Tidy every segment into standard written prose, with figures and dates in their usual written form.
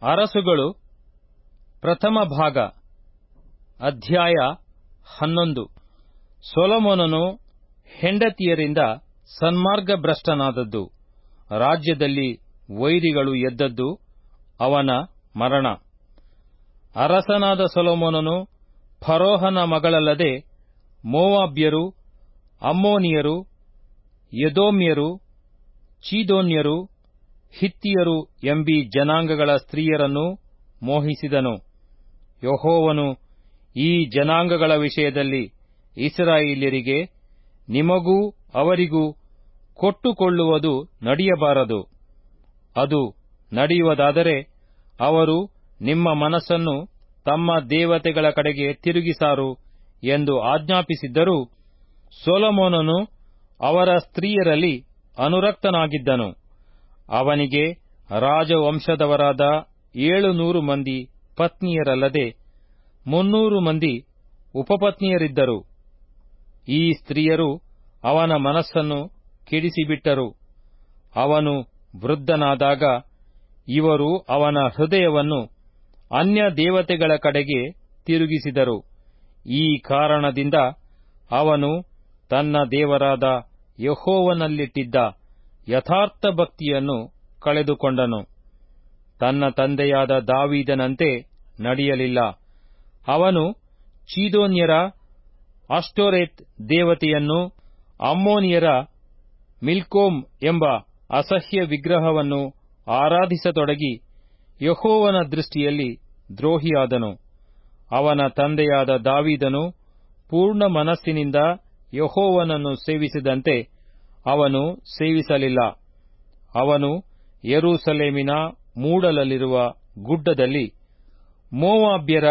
ಅರಸುಗಳು ಪ್ರಥಮ ಭಾಗ ಅಧ್ಯಾಯ 11. ಸೊಲೊಮೋನನು ಹೆಂಡತಿಯರಿಂದ ಸನ್ಮಾರ್ಗಭ್ರಷ್ಟನಾದದ್ದು, ರಾಜ್ಯದಲ್ಲಿ ವೈರಿಗಳು ಎದ್ದದ್ದು, ಅವನ ಮರಣ. ಅರಸನಾದ ಸೊಲೊಮೋನನು ಫರೋಹನ ಮಗಳಲ್ಲದೆ ಮೋವಾಬ್ಯರು, ಅಮ್ಮೋನಿಯರು, ಎದೋಮ್ಯರು, ಚೀದೋನ್ಯರು, ಹಿತ್ತಿಯರು ಎಂಬೀ ಜನಾಂಗಗಳ ಸ್ತ್ರೀಯರನ್ನು ಮೋಹಿಸಿದನು. ಯೆಹೋವನು ಈ ಜನಾಂಗಗಳ ವಿಷಯದಲ್ಲಿ ಇಸ್ರಾಯೇಲ್ಯರಿಗೆ, ನಿಮಗೂ ಅವರಿಗೂ ಕೊಟ್ಟುಕೊಳ್ಳುವುದು ನಡೆಯಬಾರದು. ಅದು ನಡೆಯುವುದಾದರೆ ಅವರು ನಿಮ್ಮ ಮನಸ್ಸನ್ನು ತಮ್ಮ ದೇವತೆಗಳ ಕಡೆಗೆ ತಿರುಗಿಸಾರು ಎಂದು ಆಜ್ಞಾಪಿಸಿದ್ದರೂ, ಸೊಲೊಮೋನನು ಅವರ ಸ್ತ್ರೀಯರಲ್ಲಿ ಅನುರಕ್ತನಾಗಿದ್ದನು. ಅವನಿಗೆ ರಾಜವಂಶದವರಾದ 700 ಮಂದಿ ಪತ್ನಿಯರಲ್ಲದೆ 300 ಮಂದಿ ಉಪಪತ್ನಿಯರಿದ್ದರು. ಈ ಸ್ತ್ರೀಯರು ಅವನ ಮನಸ್ಸನ್ನು ಕೆಡಿಸಿಬಿಟ್ಟರು. ಅವನು ವೃದ್ಧನಾದಾಗ ಇವರು ಅವನ ಹೃದಯವನ್ನು ಅನ್ಯ ದೇವತೆಗಳ ಕಡೆಗೆ ತಿರುಗಿಸಿದರು. ಈ ಕಾರಣದಿಂದ ಅವನು ತನ್ನ ದೇವರಾದ ಯೆಹೋವನಲ್ಲಿಟ್ಟಿದ್ದ ಯಥಾರ್ಥ ಭಕ್ತಿಯನ್ನು ಕಳೆದುಕೊಂಡನು. ತನ್ನ ತಂದೆಯಾದ ದಾವೀದನಂತೆ ನಡೆಯಲಿಲ್ಲ. ಅವನು ಚೀದೋನ್ಯರ ಅಷ್ಟೋರೆತ್ ದೇವತೆಯನ್ನು, ಅಮ್ಮೋನಿಯರ ಮಿಲ್ಕೋಮ್ ಎಂಬ ಅಸಹ್ಯ ವಿಗ್ರಹವನ್ನು ಆರಾಧಿಸತೊಡಗಿ ಯೆಹೋವನ ದೃಷ್ಟಿಯಲ್ಲಿ ದ್ರೋಹಿಯಾದನು. ಅವನ ತಂದೆಯಾದ ದಾವೀದನು ಪೂರ್ಣ ಮನಸ್ಸಿನಿಂದ ಯೆಹೋವನನ್ನು ಸೇವಿಸಿದಂತೆ ಅವನು ಸೇವಿಸಲಿಲ್ಲ. ಅವನು ಯೆರೂಸಲೇಮಿನ ಮೂಡಲಲ್ಲಿರುವ ಗುಡ್ಡದಲ್ಲಿ ಮೋವಾಬ್ಯರ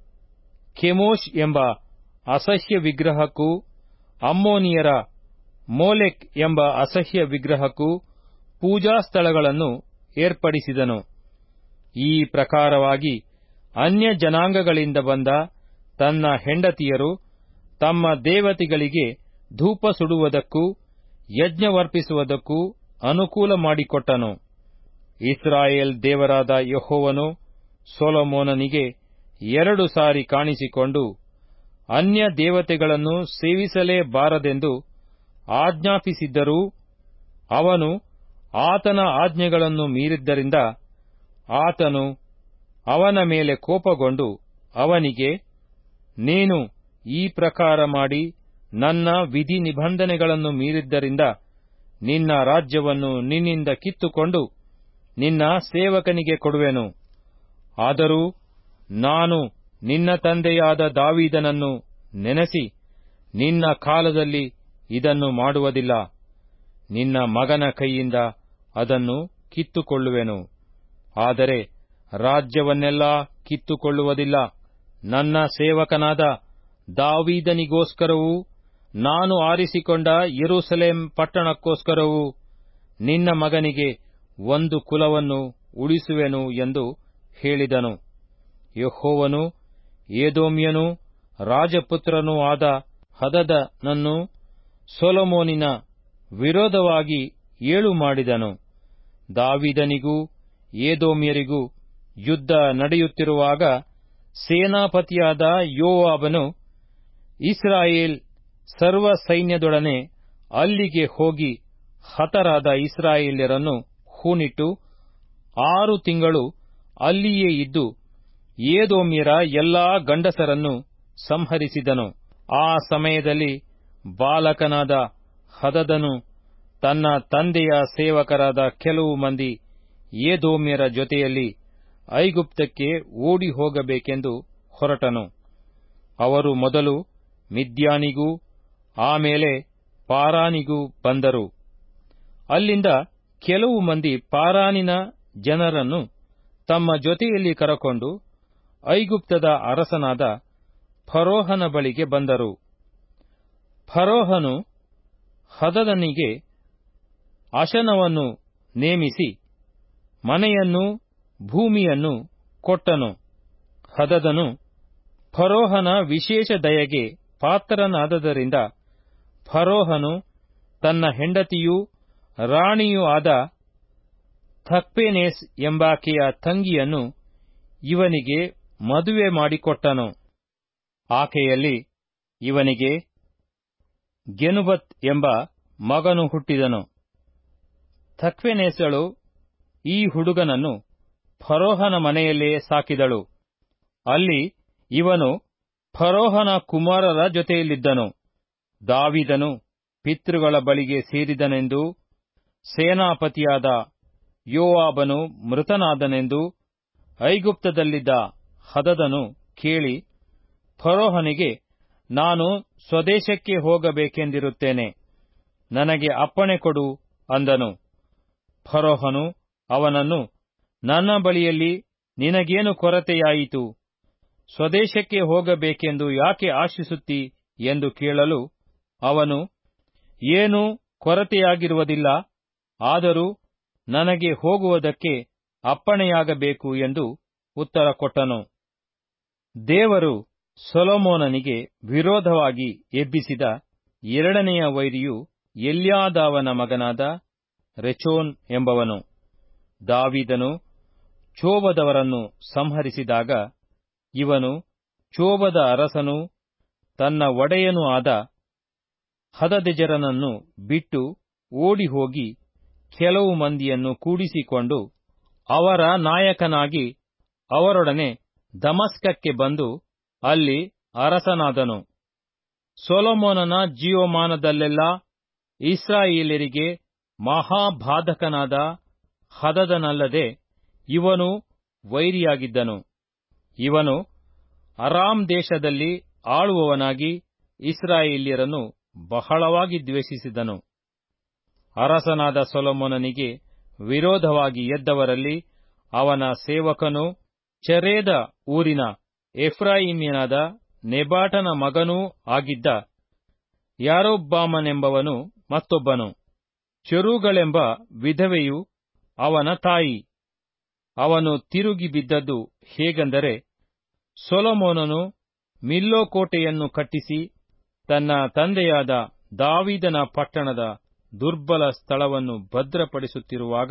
ಕೆಮೋಷ್ ಎಂಬ ಅಸಹ್ಯ ವಿಗ್ರಹಕ್ಕೂ, ಅಮ್ಮೋನಿಯರ ಮೋಲೆಕ್ ಎಂಬ ಅಸಹ್ಯ ವಿಗ್ರಹಕ್ಕೂ ಪೂಜಾ ಸ್ಥಳಗಳನ್ನು ಏರ್ಪಡಿಸಿದನು. ಈ ಪ್ರಕಾರವಾಗಿ ಅನ್ಯ ಜನಾಂಗಗಳಿಂದ ಬಂದ ತನ್ನ ಹೆಂಡತಿಯರು ತಮ್ಮ ದೇವತೆಗಳಿಗೆ ಧೂಪ ಸುಡುವುದಕ್ಕೂ ಯಜ್ಞವರ್ಪಿಸುವುದಕ್ಕೂ ಅನುಕೂಲ ಮಾಡಿಕೊಟ್ಟನು. ಇಸ್ರಾಯೇಲ್ ದೇವರಾದ ಯೆಹೋವನು ಸೊಲೊಮೋನನಿಗೆ 2 ಸಾರಿ ಕಾಣಿಸಿಕೊಂಡು, ಅನ್ಯ ದೇವತೆಗಳನ್ನು ಸೇವಿಸಲೇಬಾರದೆಂದು ಆಜ್ಞಾಪಿಸಿದ್ದರೂ ಅವನು ಆತನ ಆಜ್ಞೆಗಳನ್ನು ಮೀರಿದ್ದರಿಂದ ಆತನು ಅವನ ಮೇಲೆ ಕೋಪಗೊಂಡು ಅವನಿಗೆ, ನೀನು ಈ ಪ್ರಕಾರ ಮಾಡಿ ನನ್ನ ವಿಧಿ ನಿಬಂಧನೆಗಳನ್ನು ಮೀರಿದ್ದರಿಂದ ನಿನ್ನ ರಾಜ್ಯವನ್ನು ನಿನ್ನಿಂದ ಕಿತ್ತುಕೊಂಡು ನಿನ್ನ ಸೇವಕನಿಗೆ ಕೊಡುವೆನು. ಆದರೂ ನಾನು ನಿನ್ನ ತಂದೆಯಾದ ದಾವೀದನನ್ನು ನೆನೆಸಿ ನಿನ್ನ ಕಾಲದಲ್ಲಿ ಇದನ್ನು ಮಾಡುವುದಿಲ್ಲ. ನಿನ್ನ ಮಗನ ಕೈಯಿಂದ ಅದನ್ನು ಕಿತ್ತುಕೊಳ್ಳುವೆನು. ಆದರೆ ರಾಜ್ಯವನ್ನೆಲ್ಲಾ ಕಿತ್ತುಕೊಳ್ಳುವುದಿಲ್ಲ. ನನ್ನ ಸೇವಕನಾದ ದಾವೀದನಿಗೋಸ್ಕರವೂ ನಾನು ಆರಿಸಿಕೊಂಡ ಯೆರೂಸಲೇಮ್ ಪಟ್ಟಣಕ್ಕೋಸ್ಕರವೂ ನಿನ್ನ ಮಗನಿಗೆ 1 ಕುಲವನ್ನು ಉಳಿಸುವೆನು ಎಂದು ಹೇಳಿದನು. ಯೆಹೋವನು ಎದೋಮ್ಯನೂ ರಾಜಪುತ್ರನೂ ಆದ ಹದದನನ್ನು ಸೊಲೊಮೋನಿನ ವಿರೋಧವಾಗಿ ಏಳು ಮಾಡಿದನು. ದಾವೀದನಿಗೂ ಎದೋಮ್ಯರಿಗೂ ಯುದ್ಧ ನಡೆಯುತ್ತಿರುವಾಗ ಸೇನಾಪತಿಯಾದ ಯೋವಾಬನು ಇಸ್ರಾಯೇಲ್ ಸರ್ವ ಸೈನ್ಯದೊಡನೆ ಅಲ್ಲಿಗೆ ಹೋಗಿ ಹತರಾದ ಇಸ್ರಾಯೇಲ್ಯರನ್ನು ಹೂಣಿಟ್ಟು 6 ತಿಂಗಳು ಅಲ್ಲಿಯೇ ಇದ್ದು ಎದೋಮ್ಯರ ಎಲ್ಲಾ ಗಂಡಸರನ್ನು ಸಂಹರಿಸಿದನು. ಆ ಸಮಯದಲ್ಲಿ ಬಾಲಕನಾದ ಹದದನು ತನ್ನ ತಂದೆಯ ಸೇವಕರಾದ ಕೆಲವು ಮಂದಿ ಎದೋಮ್ಯರ ಜೊತೆಯಲ್ಲಿ ಐಗುಪ್ತಕ್ಕೆ ಓಡಿ ಹೋಗಬೇಕೆಂದು ಹೊರಟನು. ಅವರು ಮೊದಲು ಮಿದ್ಯಾನಿಗೂ ಆಮೇಲೆ ಪಾರಾನಿಗೂ ಬಂದರು. ಅಲ್ಲಿಂದ ಕೆಲವು ಮಂದಿ ಪಾರಾನಿನ ಜನರನ್ನು ತಮ್ಮ ಜೊತೆಯಲ್ಲಿ ಕರಕೊಂಡು ಐಗುಪ್ತದ ಅರಸನಾದ ಫರೋಹನ ಬಳಿಗೆ ಬಂದರು. ಫರೋಹನು ಹದದನಿಗೆ ಅಶನವನ್ನು ನೇಮಿಸಿ ಮನೆಯನ್ನೂ ಭೂಮಿಯನ್ನೂ ಕೊಟ್ಟನು. ಹದದನು ಫರೋಹನ ವಿಶೇಷ ದಯೆಗೆ ಪಾತ್ರನಾದದರಿಂದ ಫರೋಹನು ತನ್ನ ಹೆಂಡತಿಯೂ ರಾಣಿಯೂ ಆದ ತಖ್ಪೆನೇಸ್ ಎಂಬಾಕೆಯ ತಂಗಿಯನ್ನು ಇವನಿಗೆ ಮದುವೆ ಮಾಡಿಕೊಟ್ಟನು. ಆಕೆಯಲ್ಲಿ ಇವನಿಗೆ ಗೆನುಬತ್ ಎಂಬ ಮಗನು ಹುಟ್ಟಿದನು. ತಖ್ವೆನೇಸಳು ಈ ಹುಡುಗನನ್ನು ಫರೋಹನ ಮನೆಯಲ್ಲೇ ಸಾಕಿದಳು. ಅಲ್ಲಿ ಇವನು ಫರೋಹನ ಕುಮಾರರ ಜೊತೆಯಲ್ಲಿದ್ದನು. ದಾವೀದನು ಪಿತೃಗಳ ಬಳಿಗೆ ಸೇರಿದನೆಂದು, ಸೇನಾಪತಿಯಾದ ಯೋವಾಬನು ಮೃತನಾದನೆಂದು ಐಗುಪ್ತದಲ್ಲಿದ್ದ ಹದದನು ಕೇಳಿ ಫರೋಹನಿಗೆ, ನಾನು ಸ್ವದೇಶಕ್ಕೆ ಹೋಗಬೇಕೆಂದಿರುತ್ತೇನೆ, ನನಗೆ ಅಪ್ಪಣೆ ಕೊಡು ಅಂದನು. ಫರೋಹನು ಅವನನ್ನು, ನನ್ನ ಬಳಿಯಲ್ಲಿ ನಿನಗೇನು ಕೊರತೆಯಾಯಿತು? ಸ್ವದೇಶಕ್ಕೆ ಹೋಗಬೇಕೆಂದು ಯಾಕೆ ಆಶಿಸುತ್ತೀ ಎಂದು ಕೇಳಲು ಅವನು, ಏನೂ ಕೊರತೆಯಾಗಿರುವುದಿಲ್ಲ, ಆದರೂ ನನಗೆ ಹೋಗುವುದಕ್ಕೆ ಅಪ್ಪಣೆಯಾಗಬೇಕು ಎಂದು ಉತ್ತರ ಕೊಟ್ಟನು. ದೇವರು ಸೊಲೊಮೋನನಿಗೆ ವಿರೋಧವಾಗಿ ಎಬ್ಬಿಸಿದ ಎರಡನೆಯ ವೈರಿಯು ಎಲ್ಯಾದಾವನ ಮಗನಾದ ರೆಚೋನ್ ಎಂಬವನು. ದಾವೀದನು ಚೋಬದವರನ್ನು ಸಂಹರಿಸಿದಾಗ ಇವನು ಚೋಬದ ಅರಸನೂ ತನ್ನ ಒಡೆಯನೂ ಆದ ಹದದೆಜರನನ್ನು ಬಿಟ್ಟು ಓಡಿಹೋಗಿ ಕೆಲವು ಮಂದಿಯನ್ನು ಕೂಡಿಸಿಕೊಂಡು ಅವರ ನಾಯಕನಾಗಿ ಅವರೊಡನೆ ದಮಸ್ಕಕ್ಕೆ ಬಂದು ಅಲ್ಲಿ ಅರಸನಾದನು. ಸೊಲೊಮೋನನ ಜೀವಮಾನದಲ್ಲೆಲ್ಲಾ ಇಸ್ರಾಯೇಲ್ಯರಿಗೆ ಮಹಾಬಾಧಕನಾದ ಹದದನಲ್ಲದೆ ಇವನು ವೈರಿಯಾಗಿದ್ದನು. ಇವನು ಅರಾಮ್ ದೇಶದಲ್ಲಿ ಆಳುವವನಾಗಿ ಇಸ್ರಾಯೇಲ್ಯರನ್ನು ಬಹಳವಾಗಿ ದ್ವೇಷಿಸಿದನು. ಅರಸನಾದ ಸೊಲೊಮೋನನಿಗೆ ವಿರೋಧವಾಗಿ ಎದ್ದವರಲ್ಲಿ ಅವನ ಸೇವಕನೂ ಚೆರೇದ ಊರಿನ ಎಫ್ರಾಯೀಮ್ಯನಾದ ನೆಬಾಟನ ಮಗನೂ ಆಗಿದ್ದ ಯಾರೊಬ್ಬಾಮನೆಂಬವನು ಮತ್ತೊಬ್ಬನು. ಚೆರೂಗಳೆಂಬ ವಿಧವೆಯು ಅವನ ತಾಯಿ. ಅವನು ತಿರುಗಿ ಬಿದ್ದದ್ದು ಹೇಗೆಂದರೆ, ಸೊಲೊಮೋನನು ಮಿಲ್ಲೋ ಕೋಟೆಯನ್ನು ಕಟ್ಟಿಸಿ ತನ್ನ ತಂದೆಯಾದ ದಾವೀದನ ಪಟ್ಟಣದ ದುರ್ಬಲ ಸ್ಥಳವನ್ನು ಭದ್ರಪಡಿಸುತ್ತಿರುವಾಗ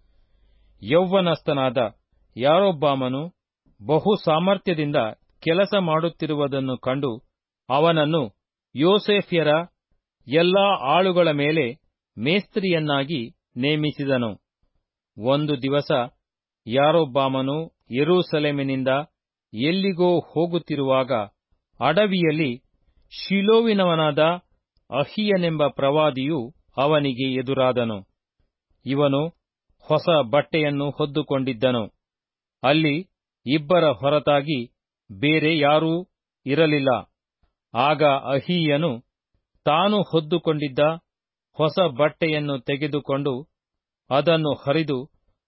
ಯೌವನಸ್ಥನಾದ ಯಾರೊಬ್ಬಾಮನು ಬಹು ಸಾಮರ್ಥ್ಯದಿಂದ ಕೆಲಸ ಮಾಡುತ್ತಿರುವುದನ್ನು ಕಂಡು ಅವನನ್ನು ಯೋಸೇಫ್ಯರ ಎಲ್ಲಾ ಆಳುಗಳ ಮೇಲೆ ಮೇಸ್ತ್ರಿಯನ್ನಾಗಿ ನೇಮಿಸಿದನು. ಒಂದು ದಿವಸ ಯಾರೊಬ್ಬಾಮನು ಯೆರೂಸಲೇಮಿನಿಂದ ಎಲ್ಲಿಗೋ ಹೋಗುತ್ತಿರುವಾಗ ಅಡವಿಯಲ್ಲಿ ಶಿಲೋವಿನವನಾದ ಅಹೀಯನೆಂಬ ಪ್ರವಾದಿಯು ಅವನಿಗೆ ಎದುರಾದನು. ಇವನು ಹೊಸ ಬಟ್ಟೆಯನ್ನು ಹೊದ್ದುಕೊಂಡಿದ್ದನು. ಅಲ್ಲಿ ಇಬ್ಬರ ಹೊರತಾಗಿ ಬೇರೆ ಯಾರೂ ಇರಲಿಲ್ಲ. ಆಗ ಅಹೀಯನು ತಾನು ಹೊದ್ದುಕೊಂಡಿದ್ದ ಹೊಸ ಬಟ್ಟೆಯನ್ನು ತೆಗೆದುಕೊಂಡು ಅದನ್ನು ಹರಿದು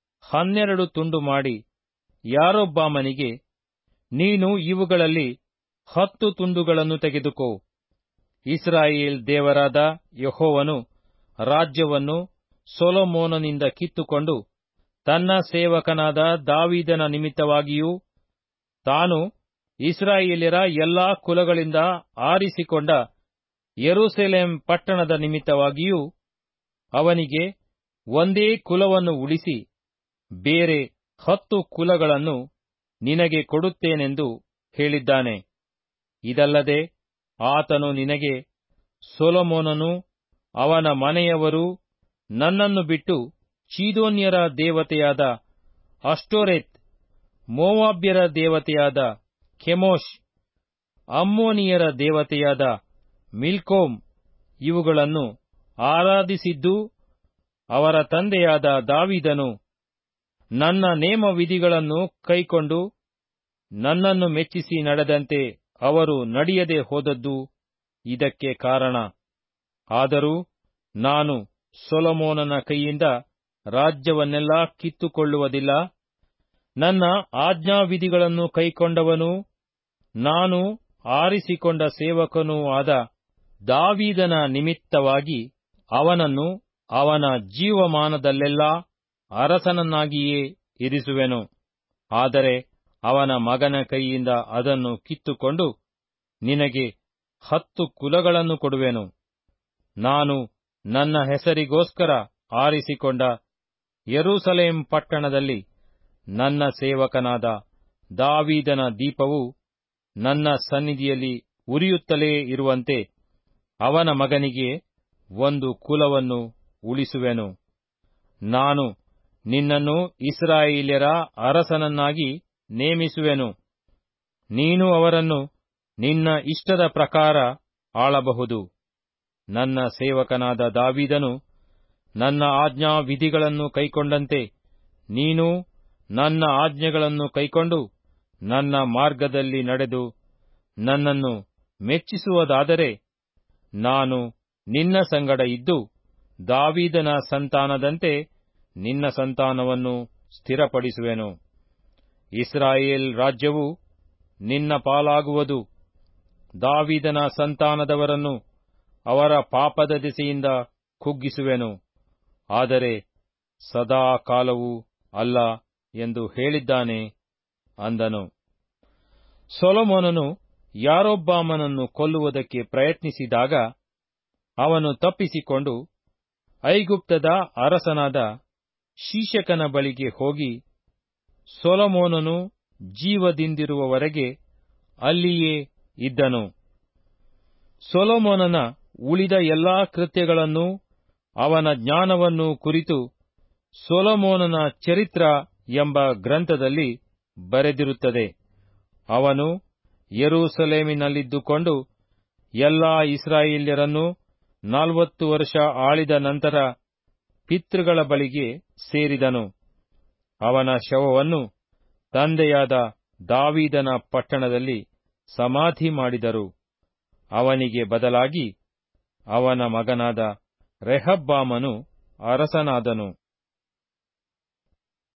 12 ತುಂಡು ಮಾಡಿ ಯಾರೊಬ್ಬಾಮನಿಗೆ, ನೀನು ಇವುಗಳಲ್ಲಿ 10 ತುಂಡುಗಳನ್ನು ತೆಗೆದುಕೋ. ಇಸ್ರಾಯೇಲ್ ದೇವರಾದ ಯೆಹೋವನು ರಾಜ್ಯವನ್ನು ಸೊಲೊಮೋನನಿಂದ ಕಿತ್ತುಕೊಂಡು ತನ್ನ ಸೇವಕನಾದ ದಾವೀದನ ನಿಮಿತ್ತವಾಗಿಯೂ ತಾನು ಇಸ್ರಾಯೇಲ್ಯರ ಎಲ್ಲಾ ಕುಲಗಳಿಂದ ಆರಿಸಿಕೊಂಡ ಯೆರೂಸಲೇಮ್ ಪಟ್ಟಣದ ನಿಮಿತ್ತವಾಗಿಯೂ ಅವನಿಗೆ ಒಂದೇ ಕುಲವನ್ನು ಉಳಿಸಿ ಬೇರೆ 10 ಕುಲಗಳನ್ನು ನಿನಗೆ ಕೊಡುತ್ತೇನೆಂದು ಹೇಳಿದ್ದಾನೆ. ಇದಲ್ಲದೆ ಆತನು ನಿನಗೆ, ಸೊಲೊಮೋನನೂ ಅವನ ಮನೆಯವರೂ ನನ್ನನ್ನು ಬಿಟ್ಟು ಚೀದೋನ್ಯರ ದೇವತೆಯಾದ ಅಷ್ಟೋರೆತ್, ಮೋವಾಬ್ಯರ ದೇವತೆಯಾದ ಕೆಮೋಷ್, ಅಮ್ಮೋನಿಯರ ದೇವತೆಯಾದ ಮಿಲ್ಕೋಮ್ ಇವುಗಳನ್ನು ಆರಾಧಿಸಿದ್ದೂ ಅವರ ತಂದೆಯಾದ ದಾವೀದನು ನನ್ನ ನೇಮವಿಧಿಗಳನ್ನು ಕೈಕೊಂಡು ನನ್ನನ್ನು ಮೆಚ್ಚಿಸಿ ನಡೆದಂತೆ ಅವರು ನಡೆಯದೆ ಹೋದದ್ದು ಇದಕ್ಕೆ ಕಾರಣ. ಆದರೂ ನಾನು ಸೊಲೊಮೋನನ ಕೈಯಿಂದ ರಾಜ್ಯವನ್ನೆಲ್ಲಾ ಕಿತ್ತುಕೊಳ್ಳುವುದಿಲ್ಲ. ನನ್ನ ಆಜ್ಞಾವಿಧಿಗಳನ್ನು ಕೈಕೊಂಡವನೂ ನಾನು ಆರಿಸಿಕೊಂಡ ಸೇವಕನೂ ಆದ ದಾವೀದನ ನಿಮಿತ್ತವಾಗಿ ಅವನನ್ನು ಅವನ ಜೀವಮಾನದಲ್ಲೆಲ್ಲಾ ಅರಸನನ್ನಾಗಿಯೇ ಇರಿಸುವೆನು. ಆದರೆ ಅವನ ಮಗನ ಕೈಯಿಂದ ಅದನ್ನು ಕಿತ್ತುಕೊಂಡು ನಿನಗೆ 10 ಕುಲಗಳನ್ನು ಕೊಡುವೆನು. ನಾನು ನನ್ನ ಹೆಸರಿಗೋಸ್ಕರ ಆರಿಸಿಕೊಂಡ ಯೆರೂಸಲೇಮ್ ಪಟ್ಟಣದಲ್ಲಿ ನನ್ನ ಸೇವಕನಾದ ದಾವೀದನ ದೀಪವು ನನ್ನ ಸನ್ನಿಧಿಯಲ್ಲಿ ಉರಿಯುತ್ತಲೇ ಇರುವಂತೆ ಅವನ ಮಗನಿಗೆ ಒಂದು ಕುಲವನ್ನು ಉಳಿಸುವೆನು. ನಾನು ನಿನ್ನನ್ನು ಇಸ್ರಾಯೇಲ್ಯರ ಅರಸನನ್ನಾಗಿ ನೇಮಿಸುವೆನು. ನೀನು ಅವರನ್ನು ನಿನ್ನ ಇಷ್ಟದ ಪ್ರಕಾರ ಆಳಬಹುದು. ನನ್ನ ಸೇವಕನಾದ ದಾವೀದನು ನನ್ನ ಆಜ್ಞಾವಿಧಿಗಳನ್ನು ಕೈಕೊಂಡಂತೆ ನೀನು ನನ್ನ ಆಜ್ಞೆಗಳನ್ನು ಕೈಕೊಂಡು ನನ್ನ ಮಾರ್ಗದಲ್ಲಿ ನಡೆದು ನನ್ನನ್ನು ಮೆಚ್ಚಿಸುವುದಾದರೆ ನಾನು ನಿನ್ನ ಸಂಗಡ ಇದ್ದು ದಾವೀದನ ಸಂತಾನದಂತೆ ನಿನ್ನ ಸಂತಾನವನ್ನು ಸ್ಥಿರಪಡಿಸುವೆನು. ಇಸ್ರಾಯೇಲ್ ರಾಜ್ಯವು ನಿನ್ನ ಪಾಲಾಗುವುದು. ದಾವೀದನ ಸಂತಾನದವರನ್ನು ಅವರ ಪಾಪದ ದೆಸೆಯಿಂದ ಕುಗ್ಗಿಸುವೆನು, ಆದರೆ ಸದಾ ಕಾಲವೂ ಅಲ್ಲ ಎಂದು ಹೇಳಿದ್ದಾನೆ ಅಂದನು. ಸೊಲೊಮೋನನು ಯಾರೊಬ್ಬಾಮನನ್ನು ಕೊಲ್ಲುವುದಕ್ಕೆ ಪ್ರಯತ್ನಿಸಿದಾಗ ಅವನು ತಪ್ಪಿಸಿಕೊಂಡು ಐಗುಪ್ತದ ಅರಸನಾದ ಶೀಶಕನ ಬಳಿಗೆ ಹೋಗಿ ಸೊಲೊಮೋನನು ಜೀವದಿಂದಿರುವವರೆಗೆ ಅಲ್ಲಿಯೇ ಇದ್ದನು. ಸೊಲೊಮೋನನ ಉಳಿದ ಎಲ್ಲಾ ಕೃತ್ಯಗಳನ್ನೂ ಅವನ ಜ್ಞಾನವನ್ನೂ ಕುರಿತು ಸೊಲೊಮೋನನ ಚರಿತ್ರ ಎಂಬ ಗ್ರಂಥದಲ್ಲಿ ಬರೆದಿರುತ್ತದೆ. ಅವನು ಯೆರೂಸಲೇಮಿನಲ್ಲಿದ್ದುಕೊಂಡು ಎಲ್ಲಾ ಇಸ್ರಾಯೇಲ್ಯರನ್ನು 40 ವರ್ಷ ಆಳಿದ ನಂತರ ಪಿತೃಗಳ ಬಳಿಗೆ ಸೇರಿದನು. ಅವನ ಶವವನ್ನು ತಂದೆಯಾದ ದಾವೀದನ ಪಟ್ಟಣದಲ್ಲಿ ಸಮಾಧಿ ಮಾಡಿದರು. ಅವನಿಗೆ ಬದಲಾಗಿ ಅವನ ಮಗನಾದ ರೆಹಬ್ಬಾಮನು ಅರಸನಾದನು.